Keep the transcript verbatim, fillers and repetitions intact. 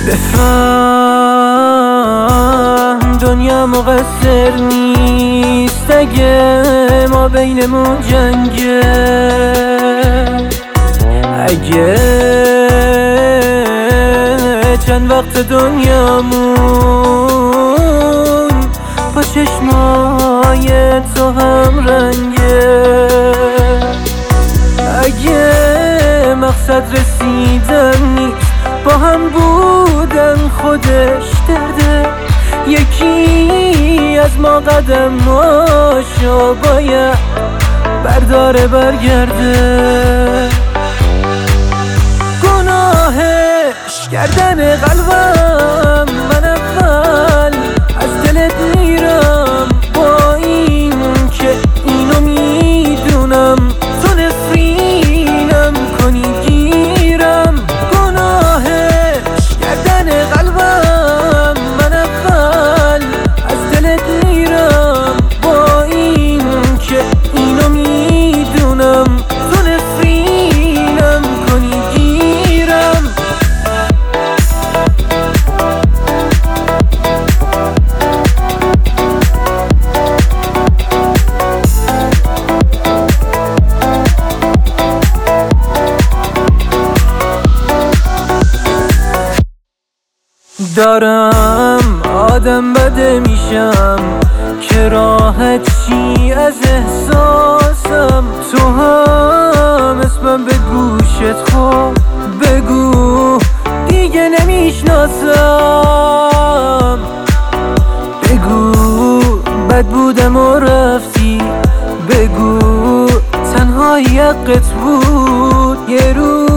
بفهم دنیا مقصر نیست اگه ما بینمون جنگه، اگه چند وقت دنیامون با چشمای تو هم رنگه، اگه مقصد رسیدن نیست با هم بودن خودش درده، یکی از ما قدماشو باید برداره برگرده. گناهش کردن قلبم، من اول از دلت میرم با این که اینو میدونم تو نفرینم کنی گیرم. گناهش کردن قلبم، من اول از دلت میرم با این که اینو میدونم تو نفرینم کنی گیرم. دارم آدم بده میشم که راحت چی از احساسم، تو هم اسمم به گوشت خب بگو دیگه نمیشناسم، بگو بد بودم و رفتی، بگو تنهایی حقت بود یه روز